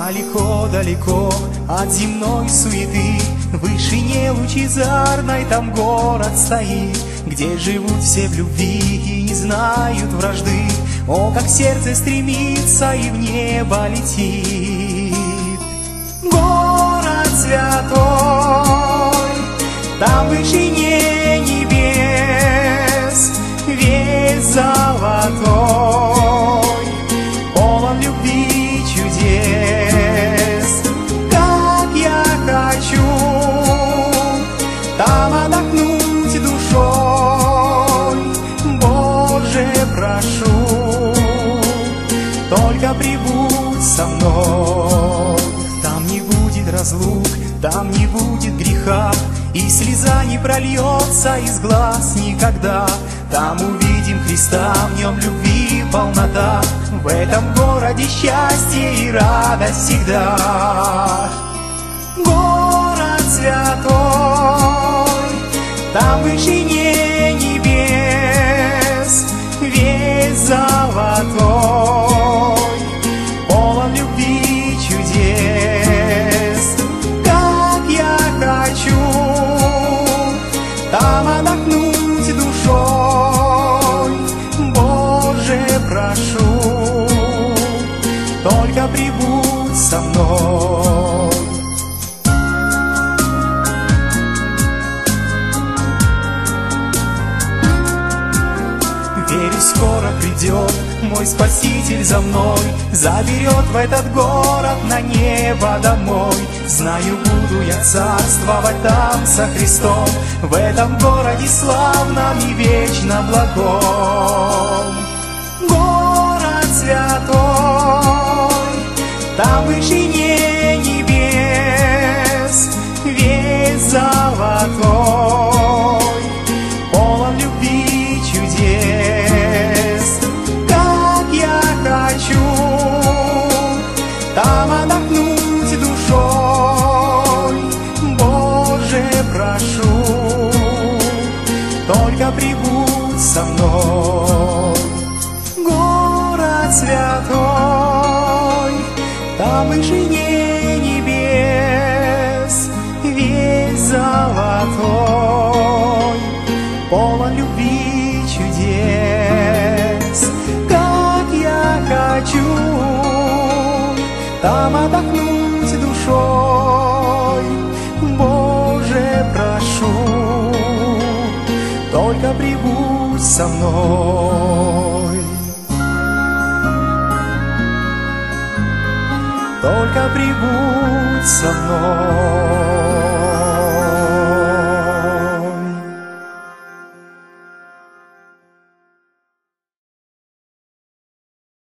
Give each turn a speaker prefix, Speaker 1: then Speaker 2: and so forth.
Speaker 1: Далеко-далеко от земной суеты, в вышине лучезарной там город стоит, где живут все в любви и не знают вражды. О, как сердце стремится и в небо летит. Город святой, там в вышине небес, весь золотой, полон любви чудес. Как я хочу там отдохнуть душой, Боже, прошу, только прибудь со мной. Там не будет разлук, там не будет греха, и слеза не прольется из глаз никогда. Там увидим Христа, в нем любви полнота, в этом городе счастье и радость всегда. Город святой, там в вышине небес, весь золотой, полон любви чудес. Как я хочу там отдохнуть душой, Боже, прошу, только прибудь со мной. Верю, скоро придет мой Спаситель за мной, заберет в этот город на небо домой. Знаю, буду я царствовать там со Христом, в этом городе славном и вечно благом. Город святой, там в вышине небес, весь золотой, полон любви чудес. Как я хочу там отдохнуть душой, Боже, прошу, только прибудь со мной. Город святой, там в вышине небес, весь золотой, полон любви чудес. Как я хочу там отдохнуть душой, Боже, прошу, только прибудь со мной. Только прибудь со мной.